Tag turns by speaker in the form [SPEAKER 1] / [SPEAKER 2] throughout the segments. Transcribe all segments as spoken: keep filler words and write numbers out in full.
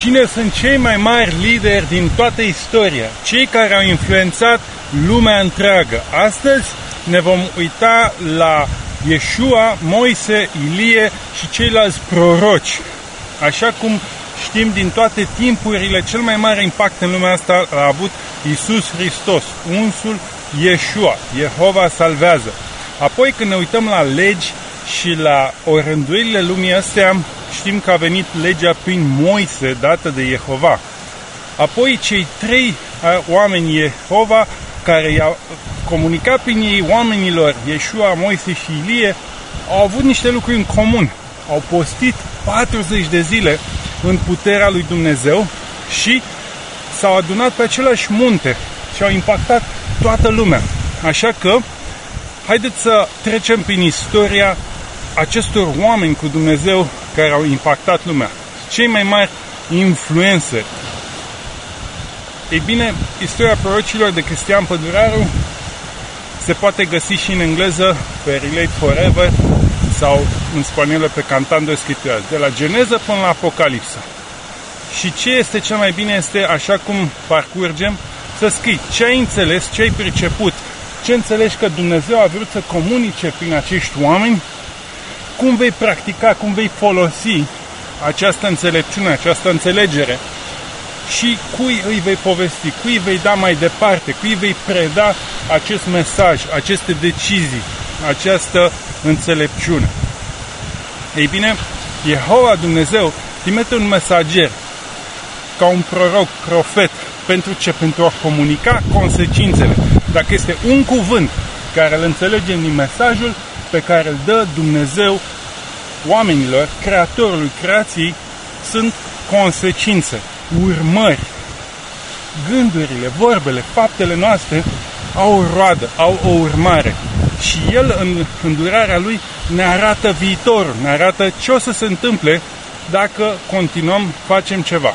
[SPEAKER 1] Cine sunt cei mai mari lideri din toată istoria? Cei care au influențat lumea întreagă. Astăzi ne vom uita la Iesua, Moise, Ilie și ceilalți proroci. Așa cum știm din toate timpurile, cel mai mare impact în lumea asta l-a avut Iisus Hristos, unsul Iesua, Jehova salvează. Apoi când ne uităm la legi și la orânduirile lumii astea, știm că a venit legea prin Moise, dată de Jehova. Apoi cei trei oameni Jehova care i-au comunicat prin ei oamenilor, Iesua, Moise și Ilie, au avut niște lucruri în comun. Au postit patruzeci de zile în puterea lui Dumnezeu și s-au adunat pe același munte și au impactat toată lumea. Așa că, haideți să trecem prin istoria acestor oameni cu Dumnezeu care au impactat lumea. Cei mai mari influențări. Ei bine, istoria prorocilor de Cristian Păduraru se poate găsi și în engleză pe Relate Forever sau în spaniolă pe Cantando Escrituras, de la Geneză până la Apocalipsa. Și ce este cel mai bine este, așa cum parcurgem, să scrii ce ai înțeles, ce ai priceput, ce înțelegi că Dumnezeu a vrut să comunice prin acești oameni, cum vei practica, cum vei folosi această înțelepciune, această înțelegere și cui îi vei povesti, cui îi vei da mai departe, cui îi vei preda acest mesaj, aceste decizii, această înțelepciune. Ei bine, Jehova Dumnezeu trimite un mesager ca un proroc, profet. Pentru ce? Pentru a comunica consecințele. Dacă este un cuvânt care îl înțelegem din mesajul pe care îl dă Dumnezeu oamenilor, creatorului creației, sunt consecințe, urmări. Gândurile, vorbele, faptele noastre au o roadă, au o urmare. Și El, în îndurarea Lui, ne arată viitorul, ne arată ce o să se întâmple dacă continuăm, facem ceva.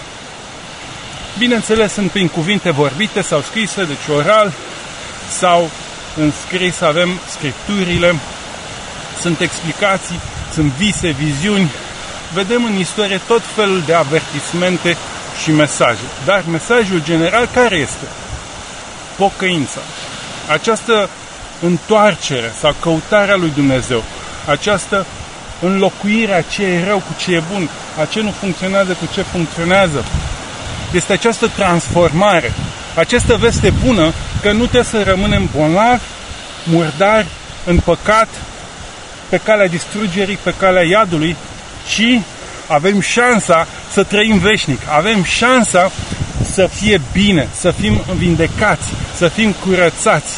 [SPEAKER 1] Bineînțeles, sunt prin cuvinte vorbite sau scrise, deci oral, sau în scris avem scripturile, sunt explicații, sunt vise, viziuni. Vedem în istorie tot felul de avertismente și mesaje. Dar mesajul general care este? Pocăința. Această întoarcere sau căutarea lui Dumnezeu. Această înlocuire a ce e rău cu ce e bun, a ce nu funcționează cu ce funcționează. Este această transformare, această veste bună că nu trebuie să rămânem bolnavi, murdari, în păcat, pe calea distrugerii, pe calea iadului, ci avem șansa să trăim veșnic, avem șansa să fie bine, să fim vindecați, să fim curățați.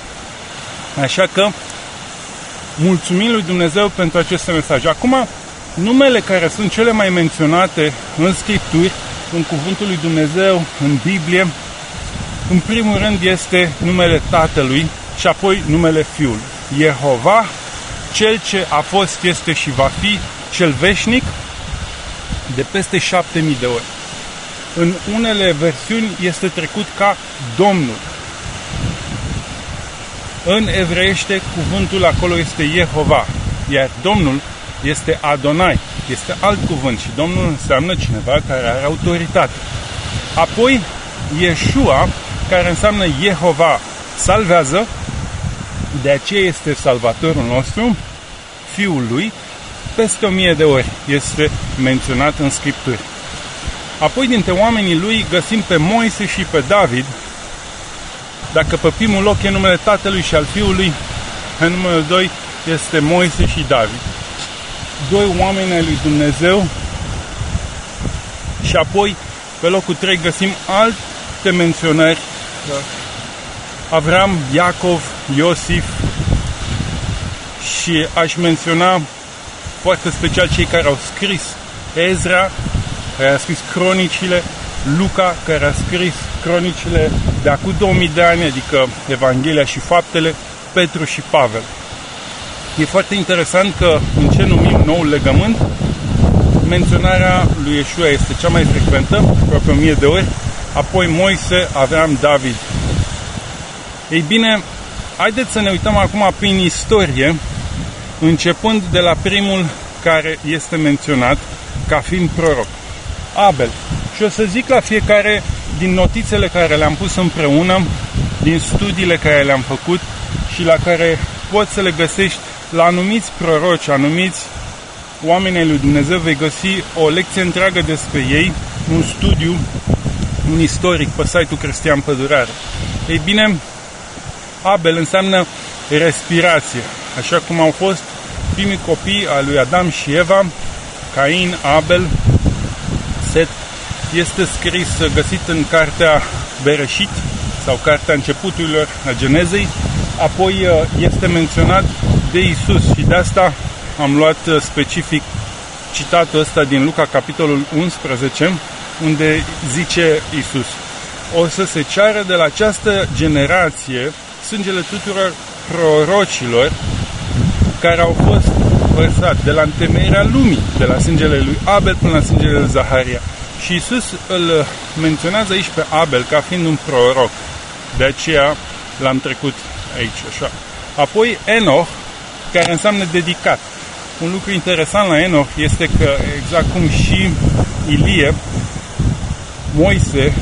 [SPEAKER 1] Așa că mulțumim lui Dumnezeu pentru aceste mesaje. Acum, numele care sunt cele mai menționate în Scripturi, în Cuvântul lui Dumnezeu, în Biblie, în primul rând este numele Tatălui și apoi numele Fiului. Jehova, Cel ce a fost, este și va fi, Cel veșnic, de peste șapte mii de ori. În unele versiuni este trecut ca Domnul. În evreiește cuvântul acolo este Jehova, iar Domnul este Adonai, este alt cuvânt și Domnul înseamnă cineva care are autoritate. Apoi Iesua, care înseamnă Jehova salvează, de aceea este salvatorul nostru, Fiul lui, peste o mie de ori este menționat în Scripturi. Apoi dintre oamenii lui găsim pe Moise și pe David. Dacă pe primul loc e numele Tatălui și al Fiului, pe numele doi este Moise și David. Doi oameni ai lui Dumnezeu. Și apoi pe locul trei găsim alte menționări: Avram, Iacov, Iosif, și aș menționa foarte special cei care au scris: Ezra, care a scris cronicile, Luca, care a scris cronicile de acum două mii de ani, adică Evanghelia și Faptele, Petru și Pavel. E foarte interesant că în ce numim Noul Legământ, menționarea lui Iesua este cea mai frecventă, aproape o mie de ori, apoi Moise, Avram, David. Ei bine, haideți să ne uităm acum prin istorie, începând de la primul care este menționat ca fiind proroc, Abel. Și o să zic la fiecare din notițele care le-am pus împreună, din studiile care le-am făcut și la care poți să le găsești la anumiți proroci, anumiți oameni ai lui Dumnezeu, vei găsi o lecție întreagă despre ei, un studiu, un istoric pe site-ul Cristian Pădurare. Ei bine, Abel înseamnă respirație, așa cum au fost primii copii al lui Adam și Eva, Cain, Abel, Set. Este scris, găsit în cartea Bereșit sau cartea începuturilor a Genezei, apoi este menționat de Isus și de asta am luat specific citatul ăsta din Luca, capitolul unsprezece, unde zice Isus: o să se ceară de la această generație sângele tuturor prorocilor care au fost vărsat de la întemeierea lumii, de la sângele lui Abel până la sângele lui Zaharia. Și Isus îl menționează aici pe Abel ca fiind un proroc. De aceea l-am trecut aici, așa. Apoi Enoch, care înseamnă dedicat. Un lucru interesant la Enoch este că, exact cum și Ilie, Moise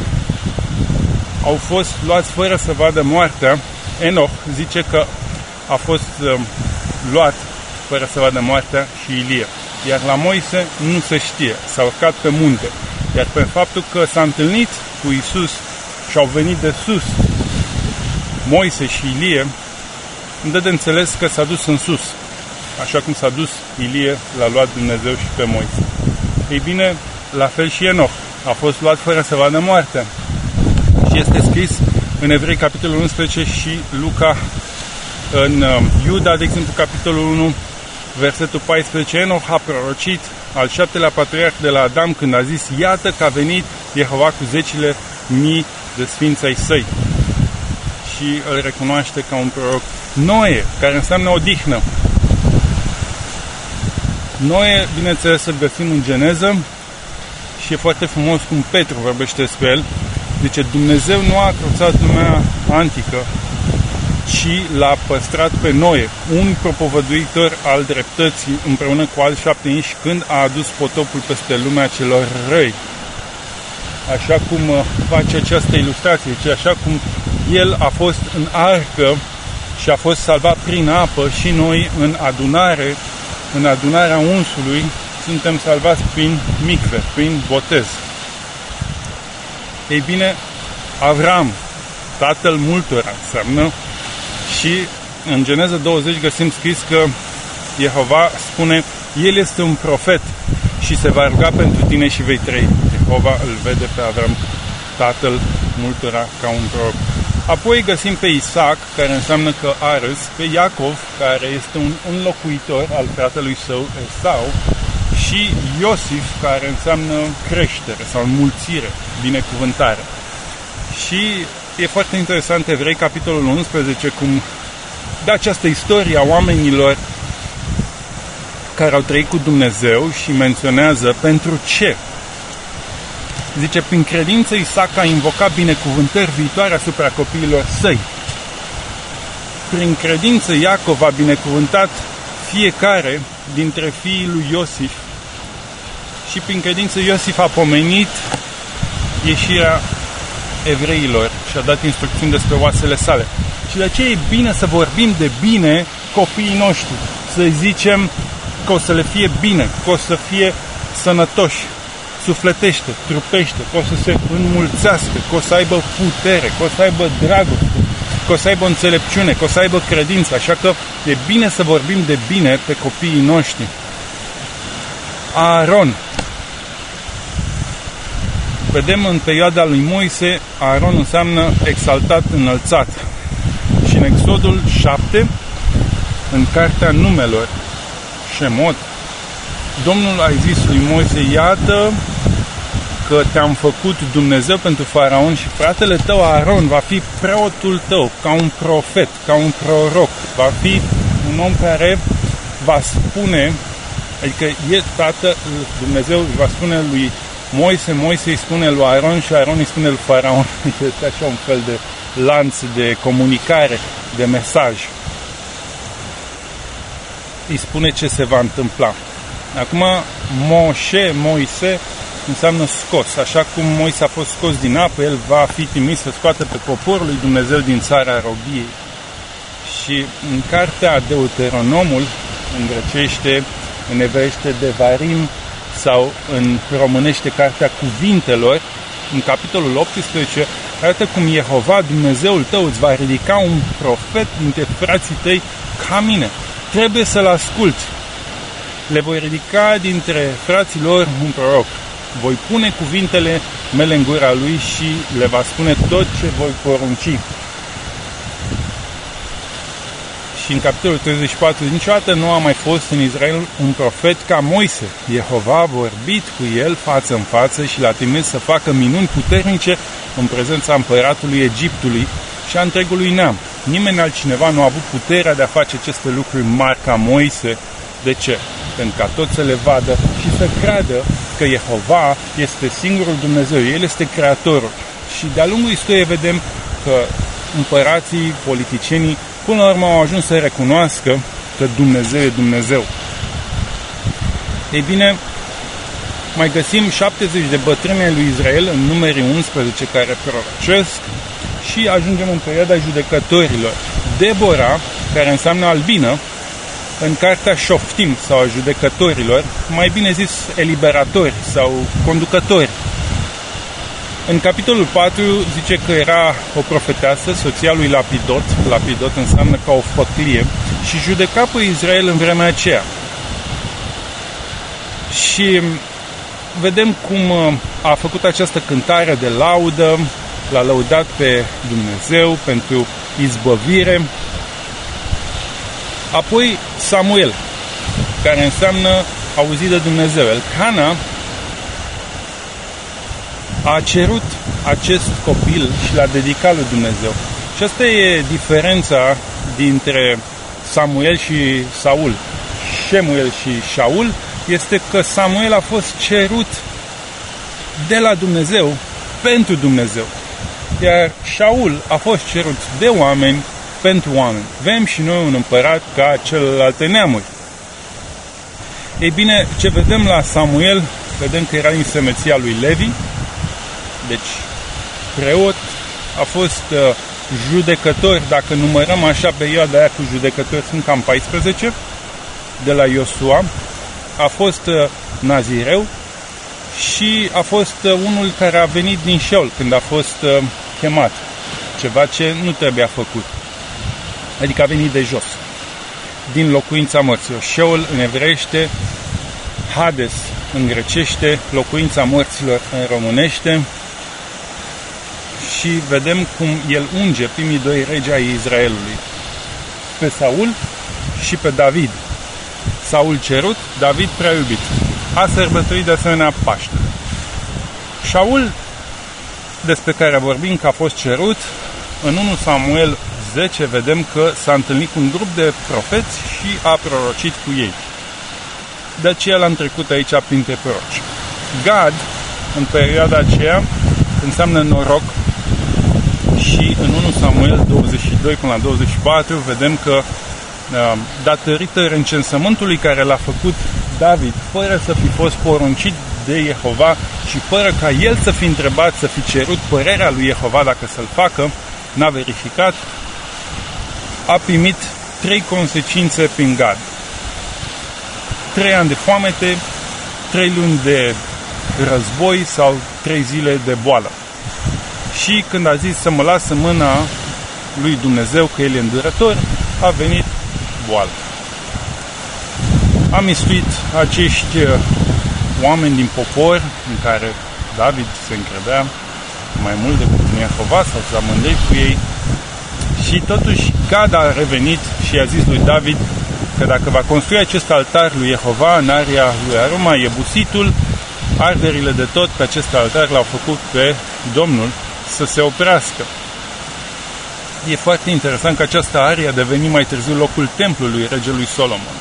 [SPEAKER 1] au fost luați fără să vadă moartea, Enoch zice că a fost uh, luat fără să vadă moartea și Ilie. Iar la Moise nu se știe, s-a urcat pe munte. Iar pe faptul că s-a întâlnit cu Isus și au venit de sus Moise și Ilie, îmi dă de înțeles că s-a dus în sus, așa cum s-a dus Ilie, l-a luat Dumnezeu și pe Moise. Ei bine, la fel și Enoch a fost luat fără să vadă moartea. Și este scris în Evrei, capitolul unsprezece, și Luca, în Iuda, de exemplu, capitolul unu, versetul paisprezece, Enoch a prorocit, al șaptelea patriarh de la Adam, când a zis: iată că a venit Jehova cu zecile mii de sfinți ai săi. Și îl recunoaște ca un proroc. Noe, care înseamnă odihnă. Noe, bineînțeles, să găsim în Geneză și e foarte frumos cum Petru vorbește despre el. Zice: Dumnezeu nu a cruțat lumea antică, ci l-a păstrat pe Noe, un propovăduitor al dreptății, împreună cu alți șapte inși, când a adus potopul peste lumea celor răi. Așa cum face această ilustrație, ci așa cum el a fost în arcă și a fost salvat prin apă, și noi în adunare, în adunarea unsului, suntem salvați prin micve, prin botez. Ei bine, Avram, tatăl multora, înseamnă. Și în Geneza douăzeci găsim scris că Jehova spune: el este un profet și se va ruga pentru tine și vei trăi. Jehova îl vede pe Avram, tatăl multora, ca un proroc. Apoi găsim pe Isaac, care înseamnă că a râs, pe Iacov, care este un, un locuitor al fratelui său Esau, și Iosif, care înseamnă creștere sau înmulțire, binecuvântare. Și e foarte interesant Evrei, capitolul unsprezece, cum de această istorie a oamenilor care au trăit cu Dumnezeu, și menționează pentru ce. Zice: prin credință Isaac a invocat binecuvântări viitoare asupra copiilor săi. Prin credință Iacov a binecuvântat fiecare dintre fiii lui Iosif și prin credință Iosif a pomenit ieșirea evreilor și a dat instrucțiuni despre oasele sale. Și de aceea e bine să vorbim de bine copiii noștri, să zicem că o să le fie bine, că o să fie sănătoși, sufletește, trupește, că o să se înmulțească, că o să aibă putere, că o să aibă dragoste, că o să aibă înțelepciune, că o să aibă credință. Așa că e bine să vorbim de bine pe copiii noștri. Aaron. Vedem în perioada lui Moise, Aaron înseamnă exaltat, înălțat. Și în Exodul șapte, în cartea numelor, Shemot, Domnul a zis lui Moise: iată că te-am făcut Dumnezeu pentru Faraon și fratele tău Aaron va fi preotul tău, ca un profet, ca un proroc. Va fi un om care va spune, adică e tată, Dumnezeu va spune lui Moise, Moise îi spune lui Aaron și Aaron îi spune lui Faraon. Este așa un fel de lanț de comunicare, de mesaj. Îi spune ce se va întâmpla. Acum, Moșe, Moise, înseamnă scos. Așa cum Moise a fost scos din apă, el va fi trimis să scoată pe poporul lui Dumnezeu din țara robiei. Și în cartea Deuteronomul, în grecește, în evreiește Devarim sau în românește cartea Cuvintelor, în capitolul optsprezece, arată cum Jehova, Dumnezeul tău, îți va ridica un profet dintre frații tăi ca mine. Trebuie să-l asculți. Le voi ridica dintre frații lor un proroc. Voi pune cuvintele mele în gura lui și le va spune tot ce voi porunci. Și în capitolul treizeci și patru, niciodată nu a mai fost în Israel un profet ca Moise. Jehova a vorbit cu el față în față și l-a trimis să facă minuni puternice în prezența împăratului Egiptului și a întregului neam. Nimeni altcineva nu a avut puterea de a face aceste lucruri mari ca Moise. De ce? Pentru ca toți să le vadă și să creadă că Jehova este singurul Dumnezeu. El este Creatorul. Și de-a lungul istoriei vedem că împărații, politicienii, până la urmă au ajuns să recunoască că Dumnezeu e Dumnezeu. Ei bine, mai găsim șaptezeci de bătrâni ai lui Israel în Numerii unsprezece care prorocesc și ajungem în perioada judecătorilor. Debora, care înseamnă albină, în cartea Șoftim sau a judecătorilor, mai bine zis eliberatori sau conducători. În capitolul patru zice că era o profeteasă, soția lui Lapidot, Lapidot înseamnă ca o făclie, și judeca pe Israel în vremea aceea. Și vedem cum a făcut această cântare de laudă, l-a lăudat pe Dumnezeu pentru izbăvire. Apoi Samuel, care înseamnă auzit de Dumnezeu. Elcana a cerut acest copil și l-a dedicat lui Dumnezeu. Și asta e diferența dintre Samuel și Saul. Shemuel și Shaul este că Samuel a fost cerut de la Dumnezeu pentru Dumnezeu. Iar Shaul a fost cerut de oameni pentru oameni. Vrem și noi un împărat ca celelalte neamuri. Ei bine, ce vedem la Samuel, vedem că era din semeția lui Levi, deci preot, a fost uh, judecător, dacă numărăm așa perioada aia cu judecători, sunt cam paisprezece, de la Iosua, a fost uh, nazireu și a fost uh, unul care a venit din Șeol când a fost uh, chemat, ceva ce nu trebuia făcut, adică a venit de jos, din locuința morților. Șeol în evreiește, Hades în grecește, locuința morților în românește. Și vedem cum el unge primii doi regi ai Israelului, pe Saul și pe David. Saul cerut, David prea iubit. A sărbătorit de asemenea Paște. Shaul, despre care vorbim că a fost cerut, în unu Samuel zece vedem că s-a întâlnit cu un grup de profeți și a prorocit cu ei. De aceea l-am trecut aici printre proroci. Gad, în perioada aceea, înseamnă noroc. Și în unu Samuel douăzeci și doi până la douăzeci și patru vedem că datorită recensământului care l-a făcut David, fără să fi fost poruncit de Jehova și fără ca el să fi întrebat, să fi cerut părerea lui Jehova dacă să-l facă, n-a verificat, a primit trei consecințe prin Gad. Trei ani de foamete, trei luni de război sau trei zile de boală. Și când a zis să mă lasă mâna lui Dumnezeu, că el e îndurător, a venit boală. A mistuit acești oameni din popor, în care David se încredea mai mult decât în Jehova sau s-a mândrit cu ei. Și totuși Gad a revenit și a zis lui David că dacă va construi acest altar lui Jehova în area lui Aruma, Iebusitul, arderile de tot pe acest altar l-au făcut pe Domnul să se oprească. E foarte interesant că această arie a devenit mai târziu locul templului regelui Solomon.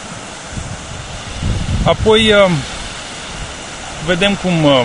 [SPEAKER 1] Apoi vedem cum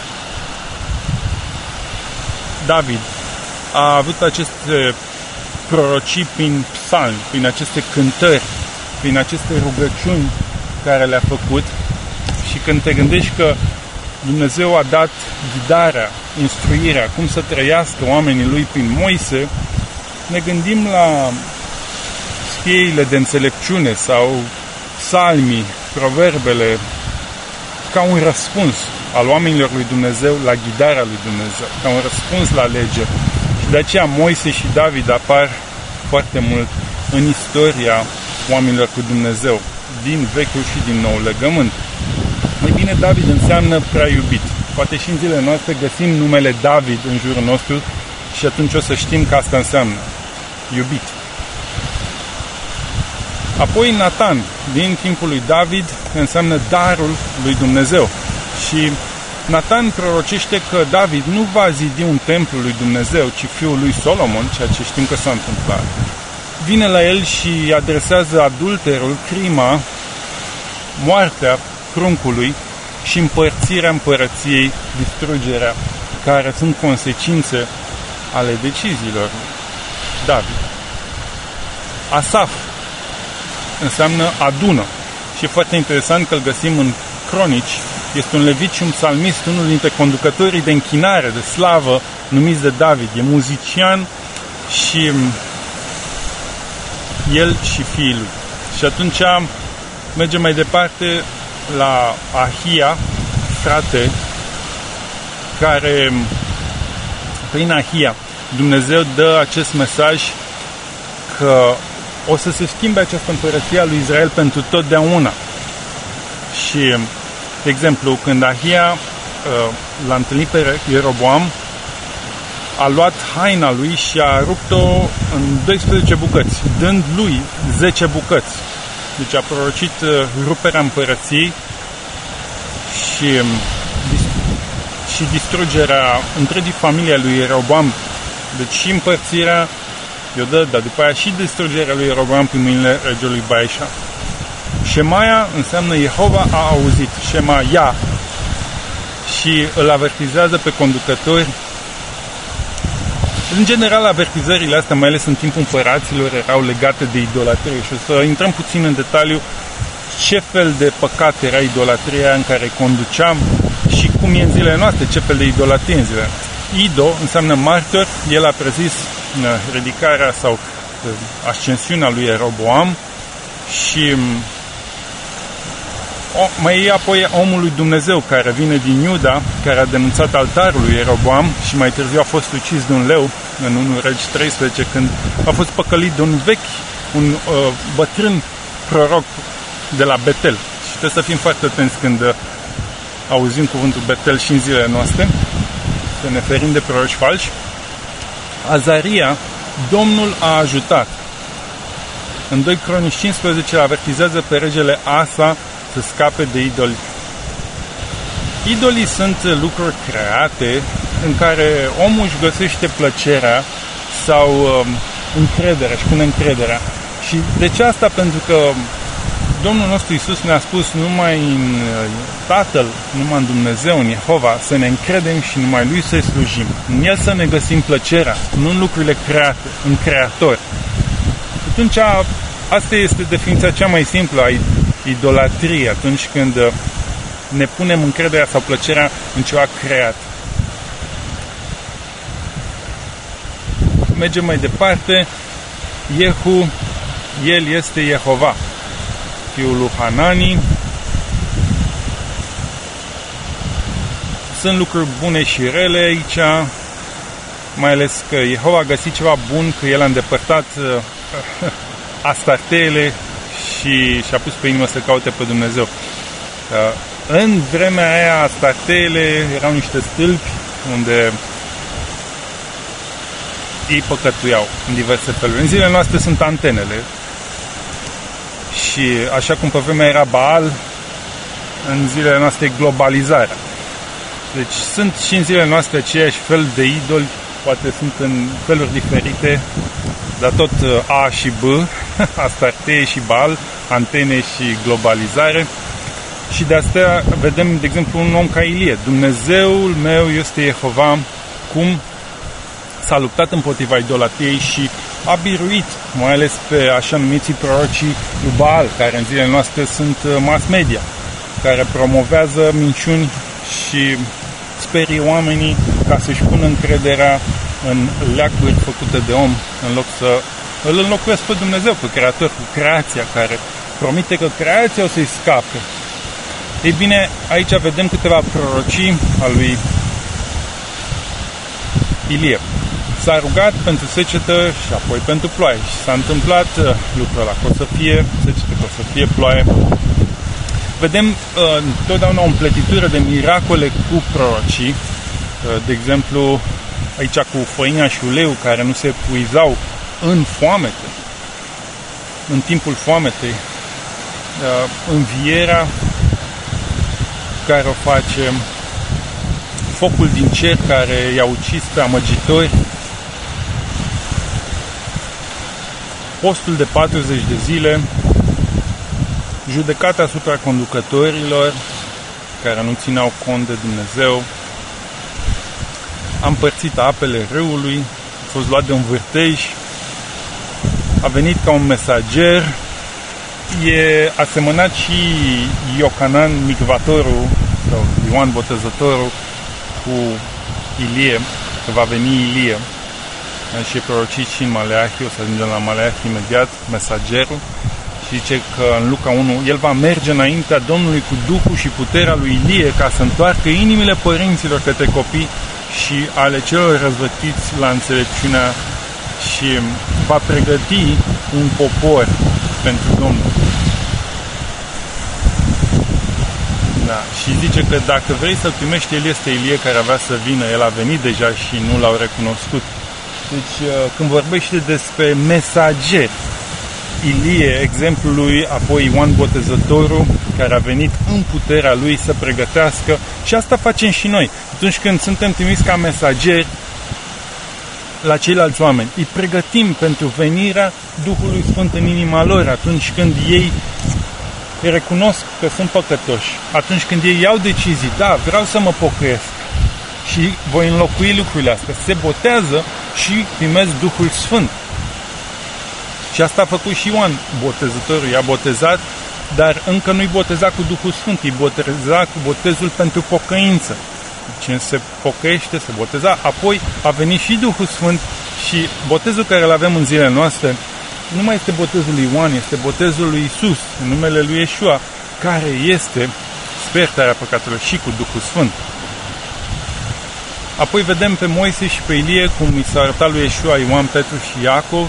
[SPEAKER 1] David a avut aceste prorocii prin psalmi, prin aceste cântări, prin aceste rugăciuni care le-a făcut. Și când te gândești că Dumnezeu a dat ghidarea, instruirea, cum să trăiască oamenii lui prin Moise, ne gândim la scrierile de înțelepciune sau psalmii, proverbele, ca un răspuns al oamenilor lui Dumnezeu la ghidarea lui Dumnezeu, ca un răspuns la lege. Și de aceea Moise și David apar foarte mult în istoria oamenilor cu Dumnezeu, din Vechiul și din Noul Legământ. Mai bine, David înseamnă prea iubit. Poate și în zilele noastre găsim numele David în jurul nostru și atunci o să știm că asta înseamnă iubit. Apoi Natan, din timpul lui David, înseamnă darul lui Dumnezeu. Și Natan prorocește că David nu va zidi un templu lui Dumnezeu, ci fiul lui Solomon, ceea ce știm că s-a întâmplat. Vine la el și adresează adulterul, crima, moartea pruncului și împărțirea împărăției, distrugerea, care sunt consecințe ale deciziilor David. Asaf înseamnă adună și e foarte interesant că îl găsim în Cronici. Este un levit și un psalmist, unul dintre conducătorii de închinare, de slavă, numiți de David. E muzician și el și fiul lui. Și atunci mergem mai departe la Ahia, frate, care prin Ahia Dumnezeu dă acest mesaj că o să se schimbe această împărăție a lui Israel pentru totdeauna. Și, de exemplu, când Ahia l-a întâlnit pe Ieroboam, a luat haina lui și a rupt-o în doisprezece bucăți, dând lui zece bucăți. Deci a prorocit ruperea împărăției și, și distrugerea întregii familii a lui Ieroboam. Deci și împărțirea i-o dă, dar după aia și distrugerea lui Ieroboam prin mâinile regelui Baeșa. Shemaia înseamnă Jehova a auzit, Shemaia, și îl avertizează pe conducători. În general, avertizările astea, mai ales în timpul împăraților, erau legate de idolatrie și o să intrăm puțin în detaliu ce fel de păcat era idolatria în care conduceam și cum e în zilele noastre, ce fel de idolatrie în zilele noastre. Ido înseamnă martor, el a prezis ridicarea sau ascensiunea lui Ieroboam și o, mai e apoi omul lui Dumnezeu care vine din Iuda, care a denunțat altarul lui Ieroboam și mai târziu a fost ucis de un leu în unu Regi treisprezece, când a fost păcălit de un vechi, un uh, bătrân proroc de la Betel. Și trebuie să fim foarte atenți când uh, auzim cuvântul Betel și în zilele noastre, să ne ferim de proroci falși. Azaria, Domnul a ajutat. În doi Cronici cincisprezece îl avertizează pe regele Asa să scape de idoli. Idolii sunt lucruri create în care omul își găsește plăcerea sau uh, încrederea, își pune încrederea. Și de ce asta? Pentru că Domnul nostru Iisus ne-a spus numai în Tatăl, numai în Dumnezeu, în Jehova, să ne încredem și numai Lui să-i slujim. În El să ne găsim plăcerea, nu în lucrurile create, în Creator. Atunci, asta este definiția cea mai simplă a idolatriei, atunci când ne punem încrederea sau plăcerea în ceva creat. Mergem mai departe. Jehu, el este Jehova, fiul lui Hanani. Sunt lucruri bune și rele aici, mai ales că Jehova a găsit ceva bun, că el a îndepărtat uh, astarteele și și-a pus pe inimă să caute pe Dumnezeu. Uh, în vremea aia, astarteele erau niște stâlpi unde ei păcătuiau în diverse feluri. În zilele noastre sunt antenele. Și așa cum pe vremea era Baal, în zilele noastre e globalizarea. Deci sunt și în zilele noastre aceiași fel de idoli, poate sunt în feluri diferite, dar tot A și B, Astarte și Baal, antene și globalizare. Și de asta vedem, de exemplu, un om ca Ilie. Dumnezeul meu este Jehova, cum s-a luptat împotriva idolatriei și a biruit, mai ales pe așa numiții prorocii lui Baal, care în zilele noastre sunt mass media, care promovează minciuni și sperie oamenii ca să-și pună încrederea în leacuri făcute de om, în loc să îl înlocuiesc pe Dumnezeu, pe Creator, cu creația care promite că creația o să-i scape. Ei bine, aici vedem câteva prorocii a lui Ilie. S-a rugat pentru secetă și apoi pentru ploaie și s-a întâmplat lucrul ăla, că o să fie secetă, că o să fie ploaie. Vedem uh, întotdeauna o împletitură de miracole cu prorocii, uh, de exemplu aici cu făina și uleiul care nu se epuizau în foamete, în timpul foametei, uh, învierea care o face, focul din cer care i-a ucis pe amăgitori, postul de patruzeci de zile, judecata asupra conducătorilor care nu țineau cont de Dumnezeu, a împărțit apele râului, a fost luat de un vârtej, a venit ca un mesager, e asemănat și Iocanan Micvatorul sau Ioan Botezătorul cu Ilie, că va veni Ilie. Și e prorocit și în Maleahi, o să ajungem la Maleahi imediat, mesagerul. Și zice că în Luca unu, el va merge înaintea Domnului cu Duhul și puterea lui Ilie ca să întoarcă inimile părinților către copii și ale celor răzvătiți la înțelepciunea și va pregăti un popor pentru Domnul. Da. Și zice că dacă vrei să-l primești, el este Ilie care avea să vină, el a venit deja și nu l-au recunoscut. Deci când vorbește despre mesageri, Ilie, exemplul lui, apoi Ioan Botezătorul, care a venit în puterea lui să pregătească, și asta facem și noi. Atunci când suntem trimiși ca mesageri la ceilalți oameni, îi pregătim pentru venirea Duhului Sfânt în inima lor, atunci când ei recunosc că sunt păcătoși, atunci când ei iau decizii, da, vreau să mă pocăiesc și voi înlocui lucrurile astea, se botează și primesc Duhul Sfânt. Și asta a făcut și Ioan Botezătorul, i-a botezat, dar încă nu-i boteza cu Duhul Sfânt, îi boteza cu botezul pentru pocăință. Cine se pocăiește, se boteza, apoi a venit și Duhul Sfânt și botezul care îl avem în zilele noastre nu mai este botezul lui Ioan, este botezul lui Iisus, în numele lui Iesua, care este spertarea păcatelor și cu Duhul Sfânt. Apoi vedem pe Moise și pe Ilie cum i s-a arătat lui Iesua, Ioan, Petru și Iacov,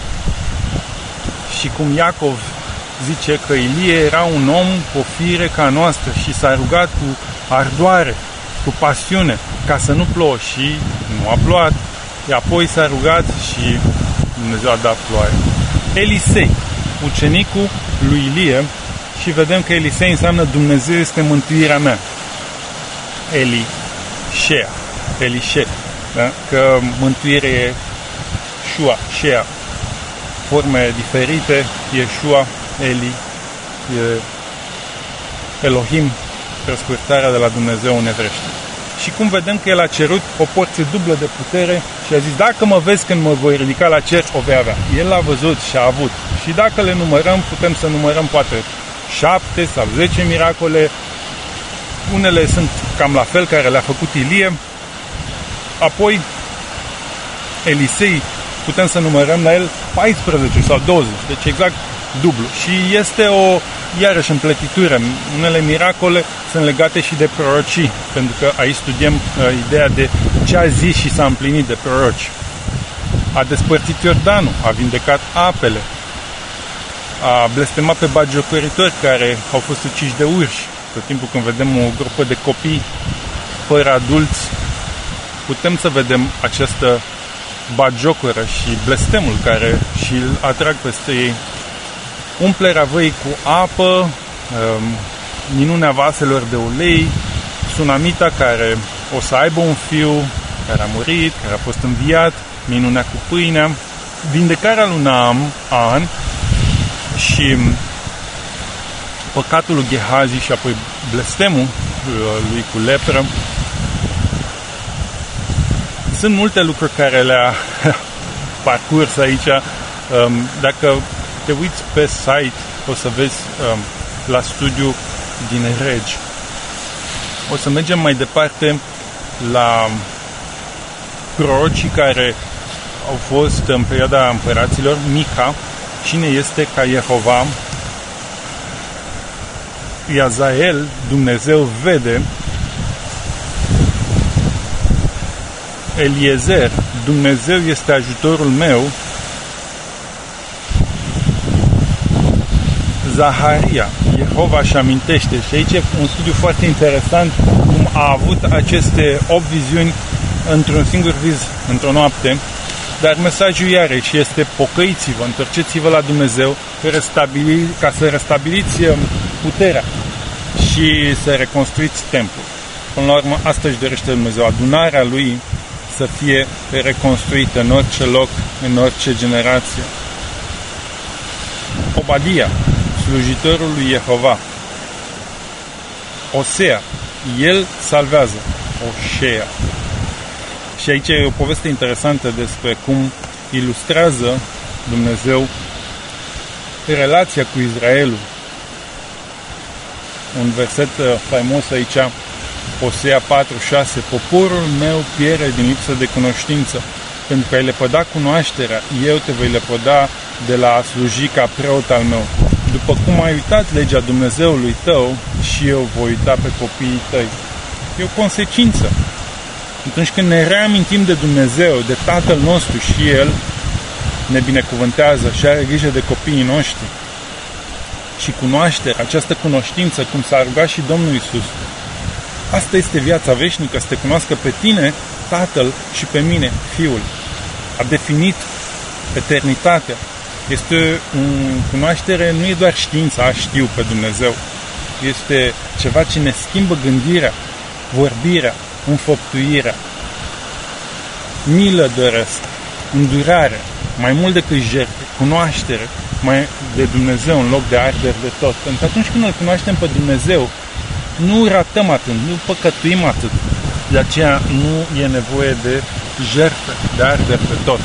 [SPEAKER 1] și cum Iacov zice că Ilie era un om cu o fire ca noastră și s-a rugat cu ardoare, cu pasiune, ca să nu plouă, și nu a plouat. Apoi s-a rugat și Dumnezeu a dat ploaie. Elisei, ucenicul lui Ilie, și vedem că Elisei înseamnă Dumnezeu este mântuirea mea. Elișea, Elișe, da? Că mântuire e Shua, Shea, forme diferite, Yeshua, Eli, Elohim, prescurtarea de la Dumnezeu în evrește. Și cum vedem că el a cerut o porție dublă de putere și a zis, dacă mă vezi când mă voi ridica la cer, o vei avea. El l-a văzut și a avut. Și dacă le numărăm, putem să numărăm poate șapte sau zece miracole. Unele sunt cam la fel, care le-a făcut Ilie. Apoi, Elisei, putem să numărăm la el paisprezece sau douăzeci, deci exact dublu. Și este o, iarăși, împletitură. Unele miracole sunt legate și de prorocii, pentru că aici studiem uh, ideea de ce a zis și s-a împlinit de proroci. A despărțit Iordanul, a vindecat apele, a blestemat pe batjocoritori care au fost uciși de urși. Tot timpul când vedem o grupă de copii fără adulți, putem să vedem această batjocoră și blestemul care și îl atrag peste ei. Umplerea văii cu apă, minunea vaselor de ulei, Sunamita care o să aibă un fiu care a murit, care a fost înviat, minunea cu pâinea, vindecarea lui Naaman și păcatul lui Gehazi și apoi blestemul lui cu lepră. Sunt multe lucruri care le-a parcurs aici. Dacă te uiți pe site, o să vezi la studiu din regi. O să mergem mai departe la prorocii care au fost în perioada împăraților. Mica, cine este ca Jehova? Iazael, Dumnezeu vede. Eliezer, Dumnezeu este ajutorul meu. Zaharia, Jehova își amintește. Și aici e un studiu foarte interesant cum a avut aceste opt viziuni într-un singur vis, într-o noapte. Dar mesajul iarăși este: pocăiți-vă, întorceți-vă la Dumnezeu ca să restabiliți puterea și să reconstruiți templul. Până la urmă, asta își dorește Dumnezeu, adunarea Lui să fie reconstruită în orice loc, în orice generație. Obadia, slujitorul lui Jehova. Osea, el salvează. Oșea. Și aici e o poveste interesantă despre cum ilustrează Dumnezeu relația cu Israelul. Un verset faimos aici, Osea patru șase: poporul meu pierde din lipsă de cunoștință. Pentru că ai lepăda cunoașterea, eu te voi lepăda de la a sluji ca preot al meu. După cum ai uitat legea Dumnezeului tău, și eu voi uita pe copiii tăi. E o consecință. Atunci când ne reamintim de Dumnezeu, de Tatăl nostru, și El ne binecuvântează și are grijă de copiii noștri. Și cunoașterea, această cunoștință, cum s-a rugat și Domnul Iisus, asta este viața veșnică, să te cunoască pe tine, Tatăl, și pe mine, Fiul. A definit eternitatea. Este o cunoaștere, nu e doar știința, a știu pe Dumnezeu. Este ceva ce ne schimbă gândirea, vorbirea, înfăptuirea. Milă doresc, îndurare, mai mult decât jertfe, cunoaștere mai de Dumnezeu în loc de arderi de tot. Pentru că atunci când îl cunoaștem pe Dumnezeu, nu ratăm atât, nu păcătuim atât. De aceea nu e nevoie de jertfe, de arderi de tot.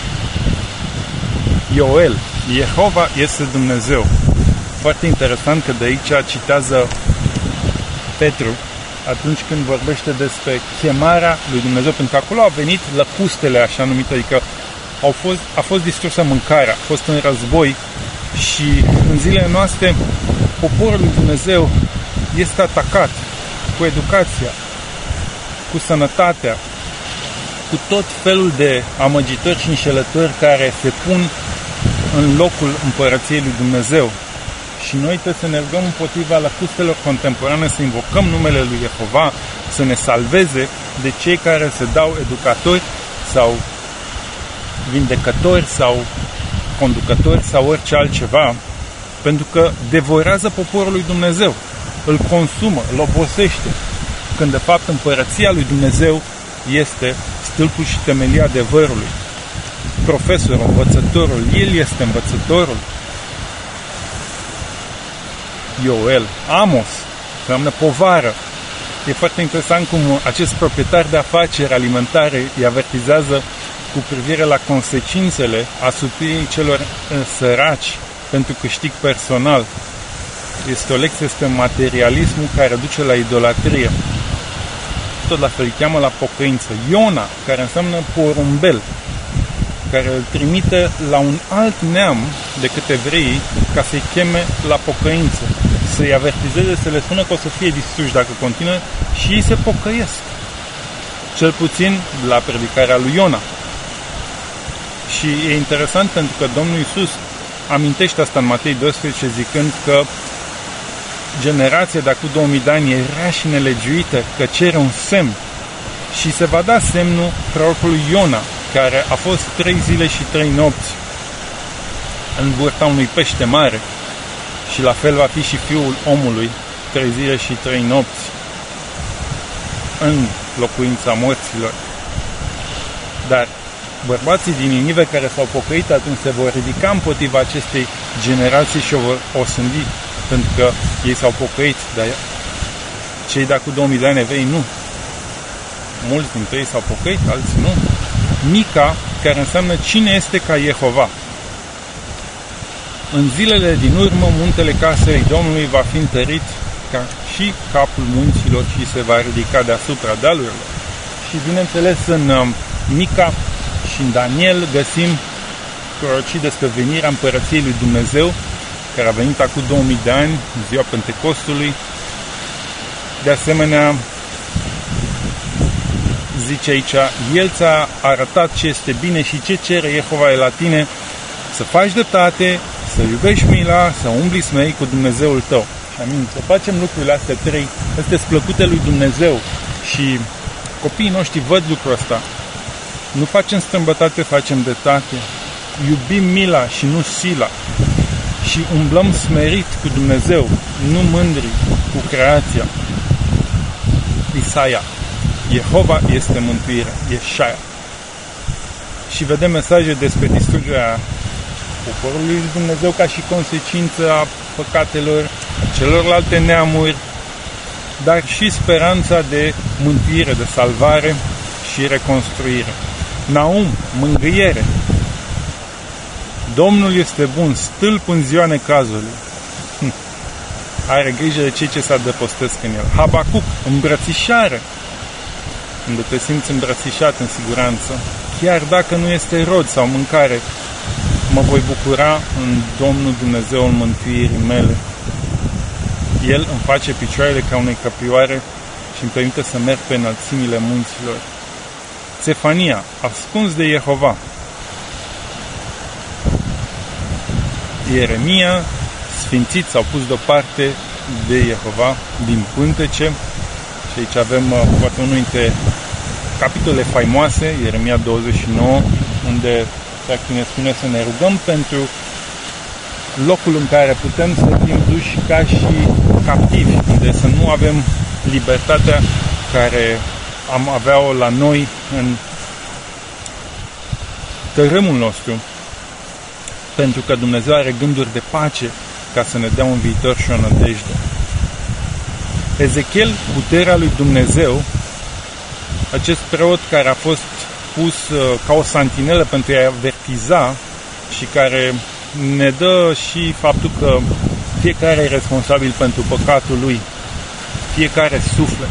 [SPEAKER 1] Ioel, Jehova este Dumnezeu. Foarte interesant că de aici citează Petru atunci când vorbește despre chemarea lui Dumnezeu, pentru că acolo au venit lăcustele așa numite, adică au fost, a fost distrusă mâncarea, a fost în război și în zilele noastre poporul lui Dumnezeu este atacat cu educația, cu sănătatea, cu tot felul de amăgitori și înșelători care se pun în locul împărăției lui Dumnezeu. Și noi trebuie să ne rugăm împotriva lăcustelor contemporane, să invocăm numele lui Jehova, să ne salveze de cei care se dau educatori sau vindecători sau conducători sau orice altceva, pentru că devorează poporul lui Dumnezeu, îl consumă, îl obosește, când de fapt împărăția lui Dumnezeu este stâlpul și temelia adevărului. Profesorul, învățătorul, el este învățătorul. Ioel, Amos, înseamnă povară. E foarte interesant cum acest proprietar de afaceri alimentare îi avertizează cu privire la consecințele asupririi celor săraci pentru câștig personal. Este o lecție despre materialismul care duce la idolatrie. Tot la fel îi cheamă la pocăință. Iona, care înseamnă porumbel, care îl trimite la un alt neam decât evreii ca să-i cheme la pocăință, să-i avertizeze, să le spună că o să fie distruși dacă continuă, și ei se pocăiesc. Cel puțin la predicarea lui Iona. Și e interesant pentru că Domnul Iisus amintește asta în Matei doisprezece zicând că generația de acum două mii de ani era și nelegiuită, că cere un semn. Și se va da semnul prorocului Iona, care a fost trei zile și trei nopți în burta unui pește mare. Și la fel va fi și Fiul omului, trei zile și trei nopți în locuința morților. Dar bărbații din Ninive care s-au pocăit atunci se vor ridica împotriva acestei generații și o vor osândi, pentru că ei s-au pocăit, dar cei de acum două mii de ani evrei nu. Mulți dintre ei s-au pocăit, alții nu. Mica, care înseamnă cine este ca Jehova. În zilele din urmă, muntele casei Domnului va fi întărit ca și capul munților și se va ridica deasupra dealurilor. Și bineînțeles în Mica și în Daniel găsim prorocii despre venirea împărăției lui Dumnezeu, care a venit acum două mii de ani, în ziua Pentecostului. De asemenea, zice aici, El ți-a arătat ce este bine și ce cere Jehova la tine, să faci dreptate, să iubești mila, să umbli smei cu Dumnezeul tău. Și amin, să facem lucrurile astea trei, astea sunt plăcute lui Dumnezeu și copiii noștri văd lucrul ăsta. Nu facem strâmbătate, facem dreptate, iubim mila și nu sila și umblăm smerit cu Dumnezeu, nu mândri cu creația. Isaia, Jehova este mântuirea, Ieșaia. Și vedem mesaje despre distrugerea poporului lui Dumnezeu ca și consecință a păcatelor celorlalte neamuri, dar și speranța de mântuire, de salvare și reconstruire. Naum, mângâiere. Domnul este bun, stâlp în ziua necazului. Hm. Are grijă de cei ce se adăpostesc în el. Habacuc, îmbrățișare. Unde te simți îmbrățișat în siguranță. Chiar dacă nu este rod sau mâncare, mă voi bucura în Domnul Dumnezeul mântuirii mele. El îmi face picioarele ca unei căprioare și îmi permite să merg pe înălțimile munților. Țefania, ascuns de Jehova. Ieremia, sfințit sau pus deoparte de Jehova din pântece. Și aici avem uh, poate unul dintre capitole faimoase, Ieremia douăzeci și nouă, unde practic ne spune să ne rugăm pentru locul în care putem să fim duși ca și captivi, unde să nu avem libertatea care am avea-o la noi în tărâmul nostru, pentru că Dumnezeu are gânduri de pace ca să ne dea un viitor și o nădejde. Ezechiel, puterea lui Dumnezeu, acest preot care a fost pus ca o santinelă pentru a avertiza și care ne dă și faptul că fiecare e responsabil pentru păcatul lui, fiecare suflet.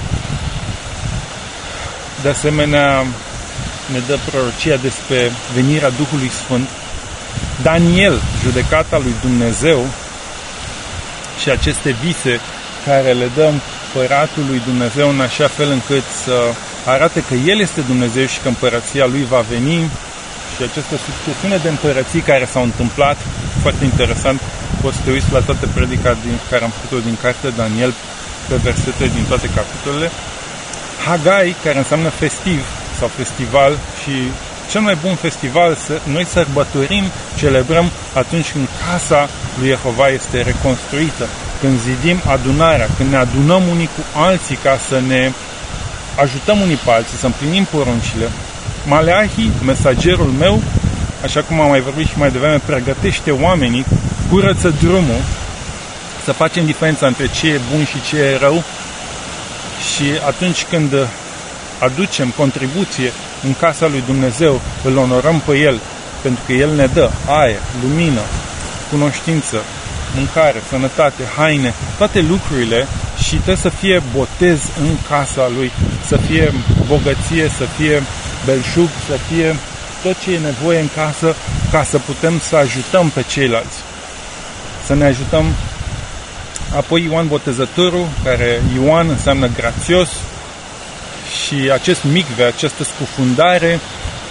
[SPEAKER 1] De asemenea, ne dă prorocia despre venirea Duhului Sfânt. Daniel, judecata lui Dumnezeu și aceste vise care le dă împăratul lui Dumnezeu în așa fel încât să arate că El este Dumnezeu și că împărăția Lui va veni, și această succesiune de împărății care s-au întâmplat, foarte interesant, poți să te uiți la toate predica din care am făcut-o din cartea Daniel, pe versete din toate capitolele. Hagai, care înseamnă festiv sau festival, și cel mai bun festival, să noi sărbătorim, celebrăm atunci când casa lui Jehova este reconstruită, când zidim adunarea, când ne adunăm unii cu alții ca să ne ajutăm unii pe alții, să împlinim poruncile. Maleahi, mesagerul meu, așa cum am mai vorbit și mai devreme, pregătește oamenii, curăță drumul, să facem diferența între ce e bun și ce e rău, și atunci când aducem contribuție în casa lui Dumnezeu, îl onorăm pe El, pentru că El ne dă aer, lumină, cunoștință, mâncare, sănătate, haine, toate lucrurile, și trebuie să fie botez în casa Lui, să fie bogăție, să fie belșug, să fie tot ce e nevoie în casă, ca să putem să ajutăm pe ceilalți. Să ne ajutăm. Apoi Ioan Botezătorul, care Ioan înseamnă grațios, și acest micve, această scufundare,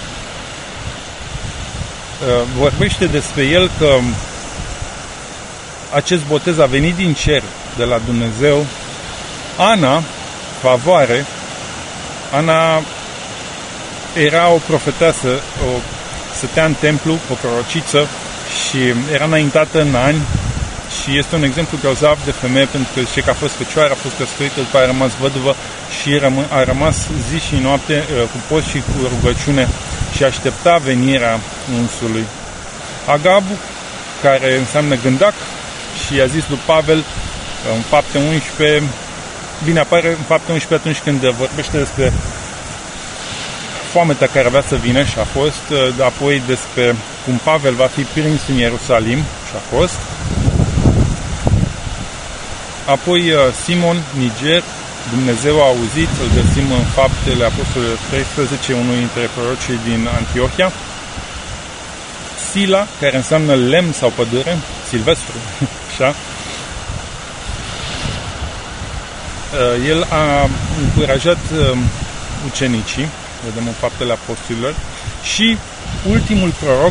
[SPEAKER 1] vorbește despre el că acest botez a venit din cer, de la Dumnezeu. Ana, favoare, Ana era o profeteasă, o stătea în templu, o prorociță, și era înaintată în ani, și este un exemplu grozav de femeie, pentru că zice că a fost fecioară, a fost căsătorită, după a rămas văduvă și a rămas zi și noapte cu post și cu rugăciune și aștepta venirea unsului. Agab, care înseamnă gândac, și i-a zis lui Pavel în Fapte unsprezece, bine, apare în Fapte unsprezece atunci când vorbește despre foamea care avea să vină, și a fost, apoi despre cum Pavel va fi prins în Ierusalim, și a fost. Apoi Simon Niger, Dumnezeu a auzit, îl găsim în Faptele Apostolilor treisprezece, unul dintre prorocii din Antiohia. Sila, care înseamnă lemn sau pădure, silvestru, așa. El a încurajat ucenicii, vedem în Faptele Apostolilor, și ultimul proroc,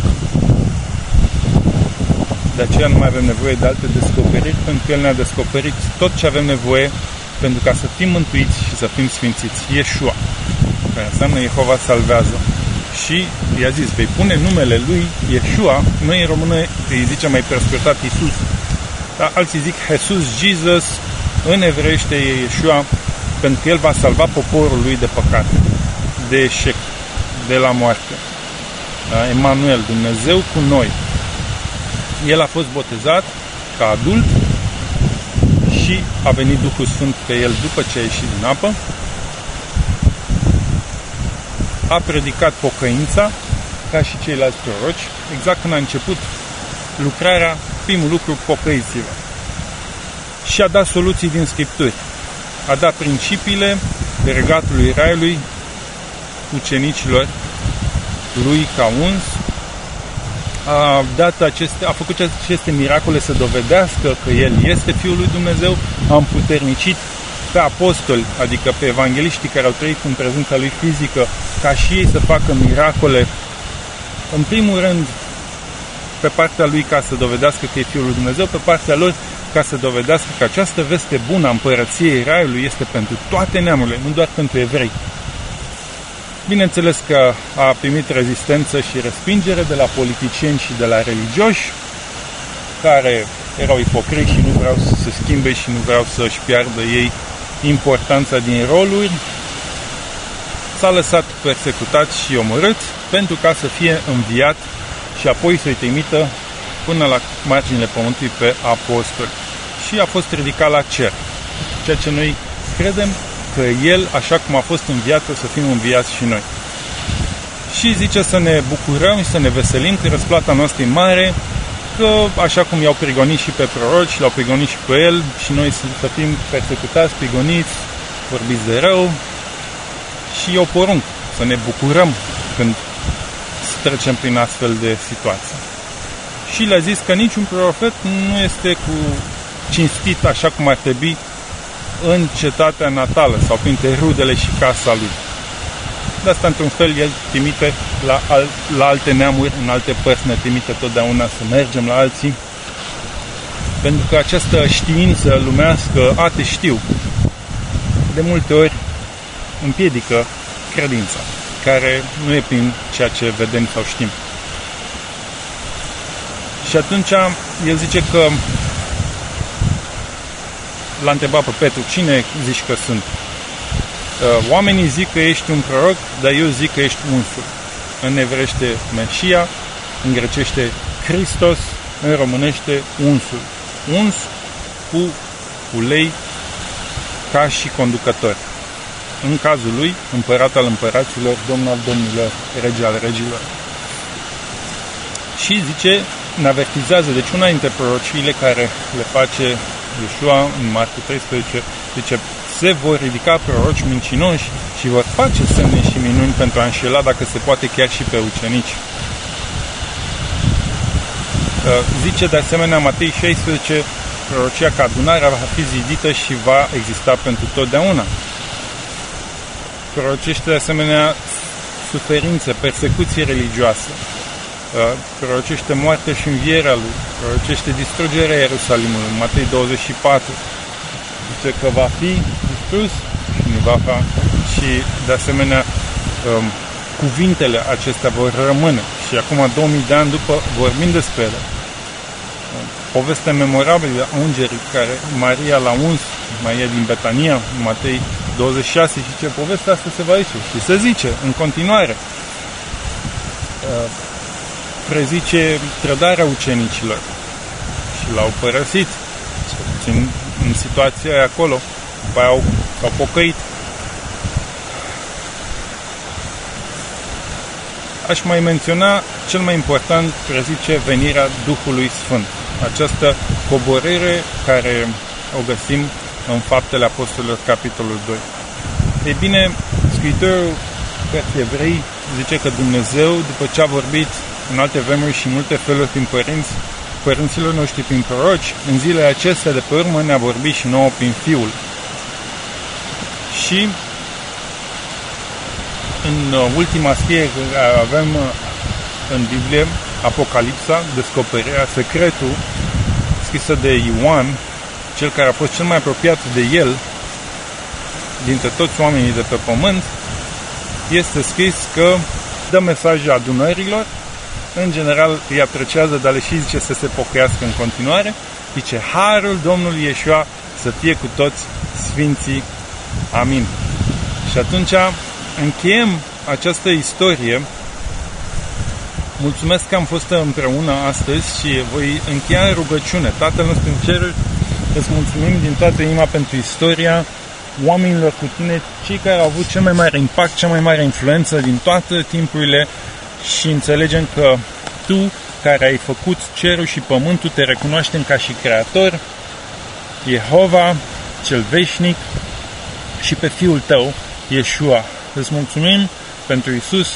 [SPEAKER 1] de aceea nu mai avem nevoie de alte descoperiri, pentru că El ne-a descoperit tot ce avem nevoie pentru ca să fim mântuiți și să fim sfințiți. Yeshua, care înseamnă Jehova salvează. Și i-a zis, vei pune numele lui Yeshua, noi în română îi zicem mai prescurtat Iisus, dar alții zic Jesus, Jesus, în evreiește e Yeshua, pentru că El va salva poporul lui de păcate, de eșec, de la moarte. Da? Emanuel, Dumnezeu cu noi. El a fost botezat ca adult și a venit Duhul Sfânt pe el după ce a ieșit din apă. A predicat pocăința ca și ceilalți proroci. Exact când a început lucrarea, primul lucru, pocăiți-vă. Și a dat soluții din Scripturi. A dat principiile regatului Raiului ucenicilor lui ca uns. A, dat aceste, a făcut aceste miracole să dovedească că El este Fiul lui Dumnezeu. A împuternicit pe apostoli, adică pe evangeliștii care au trăit în prezența Lui fizică, ca și ei să facă miracole, în primul rând pe partea Lui ca să dovedească că e Fiul lui Dumnezeu, pe partea lor ca să dovedească că această veste bună a împărăției Raiului este pentru toate neamurile, nu doar pentru evrei. Bineînțeles că a primit rezistență și respingere de la politicieni și de la religioși, care erau ipocriți și nu vreau să se schimbe și nu vreau să-și piardă ei importanța din roluri. S-a lăsat persecutat și omorât pentru ca să fie înviat și apoi să-i trimită până la marginile pământului pe apostoli. Și a fost ridicat la cer. Ceea ce noi credem că El, așa cum a fost înviat, o să fim înviați și noi. Și zice să ne bucurăm și să ne veselim că răsplata noastră e mare, că așa cum i-au prigonit și pe proroci, l-au prigonit și pe El, și noi să fim persecutați, prigoniți, vorbiți de rău. Și eu porunc să ne bucurăm când trecem prin astfel de situații. Și le-a zis că niciun profet nu este cu cinstit așa cum ar trebui în cetatea natală sau printre rudele și casa lui. De asta, într-un fel, El trimite la, al, la alte neamuri, în alte părți ne trimite totdeauna să mergem la alții, pentru că această știință lumească, a, te știu, de multe ori împiedică credința, care nu e prin ceea ce vedem sau știm. Și atunci El zice că l-a întrebat pe Petru, cine zici că sunt? Oamenii zic că ești un proroc, dar eu zic că ești unsul. În evrește Meșia, în grecește Hristos, în românește unsul. Uns cu ulei ca și conducător. În cazul lui, împărat al împăraților, domn al domnilor, rege al regilor. Și zice, ne avertizează, deci una dintre prorociile care le face Yeshua în Marcu treisprezece, zice, se vor ridica proroci mincinoși și vor face semne și minuni pentru a înșela, dacă se poate, chiar și pe ucenici. Zice de asemenea Matei șaisprezece, prorocia că adunarea va fi zidită și va exista pentru totdeauna. Prorocește de asemenea suferințe, persecuții religioase. Prorocește moartea și învierea lui. Prorocește distrugerea Ierusalimului. Matei douăzeci și patru. Zice că va fi distrus și nu va fi. Și de asemenea cuvintele acestea vor rămâne. Și acum două mii de ani după vorbim despre ele. Povestea memorabilă a îngerii care Maria l-a uns, Maria din Betania, Matei douăzeci și șase, și ce povestea asta se va zice. Și se zice în continuare. Prezice trădarea ucenicilor și l-au părăsit, în, în situația aia acolo, după aia au, au pocăit. Aș mai menționa, cel mai important, prezice venirea Duhului Sfânt. Această coborâre care o găsim în Faptele Apostolilor, capitolul doi. Ei bine, scriitorul cărții Evrei zice că Dumnezeu, după ce a vorbit în alte vremuri și în multe feluri prin părinți, părinților noștri prin proroci, în zilele acestea de pe urmă ne-a vorbit și nouă prin Fiul. Și în ultima scriere care avem în Biblie, Apocalipsa, descoperirea, secretul, scrisă de Ioan, cel care a fost cel mai apropiat de el dintre toți oamenii de pe pământ, este scris că dă mesaje adunărilor, în general îi apreciază, dar le și zice să se pocăiască în continuare. Zice, harul Domnului Iesua să fie cu toți sfinții. Amin. Și atunci încheiem această istorie. Mulțumesc că am fost împreună astăzi și voi încheia în rugăciune. Tatăl nostru în ceruri, îți mulțumim din toată inima pentru istoria oamenilor cu tine, cei care au avut cel mai mare impact, cea mai mare influență din toate timpurile, și înțelegem că Tu, care ai făcut cerul și pământul, te recunoaștem ca și Creator, Jehova, cel veșnic, și pe Fiul Tău, Iesua. Îți mulțumim pentru Iisus,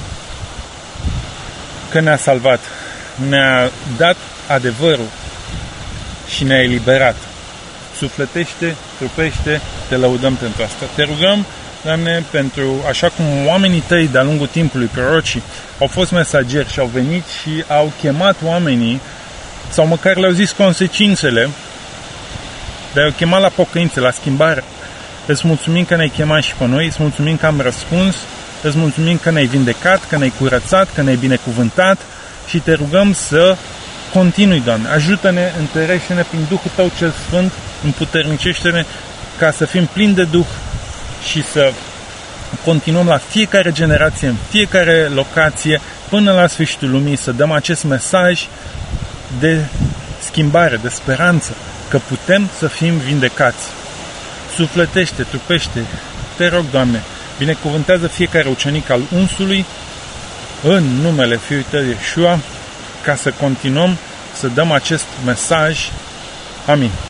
[SPEAKER 1] că ne-a salvat, ne-a dat adevărul și ne-a eliberat. Sufletește, trupește, te lăudăm pentru asta. Te rugăm, Doamne, pentru, așa cum oamenii Tăi de-a lungul timpului, prorocii, au fost mesageri și au venit și au chemat oamenii, sau măcar le-au zis consecințele, dar au chemat la pocăință, la schimbare. Îți mulțumim că ne-ai chemat și pe noi, îți mulțumim că am răspuns, îți mulțumim că ne-ai vindecat, că ne-ai curățat, că ne-ai binecuvântat și te rugăm să continui, Doamne. Ajută-ne, întărește-ne prin Duhul Tău cel Sfânt, împuternicește-ne ca să fim plini de Duh și să continuăm la fiecare generație, în fiecare locație, până la sfârșitul lumii, să dăm acest mesaj de schimbare, de speranță, că putem să fim vindecați. Sufletește, trupește, te rog, Doamne, binecuvântează fiecare ucenic al unsului în numele Fiului Tău, Iesua, ca să continuăm să dăm acest mesaj. Amin.